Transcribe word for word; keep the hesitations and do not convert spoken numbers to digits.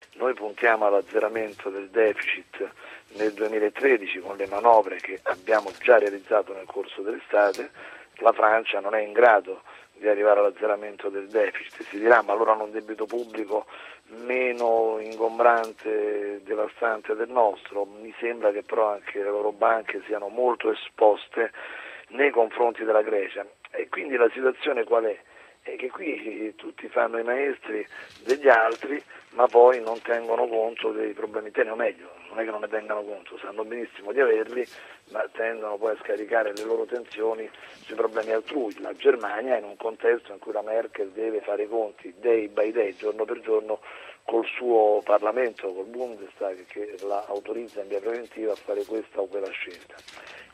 Noi puntiamo all'azzeramento del deficit nel duemilatredici con le manovre che abbiamo già realizzato nel corso dell'estate. La Francia non è in grado di arrivare all'azzeramento del deficit. Si dirà, ma allora hanno un debito pubblico meno ingombrante e devastante del nostro. Mi sembra che però anche le loro banche siano molto esposte nei confronti della Grecia, e quindi la situazione qual è? È che qui tutti fanno i maestri degli altri, ma poi non tengono conto dei problemi interni, o meglio, non è che non ne tengano conto, sanno benissimo di averli, ma tendono poi a scaricare le loro tensioni sui problemi altrui. La Germania è in un contesto in cui la Merkel deve fare i conti day by day, giorno per giorno, col suo Parlamento, col Bundestag, che la autorizza in via preventiva a fare questa o quella scelta.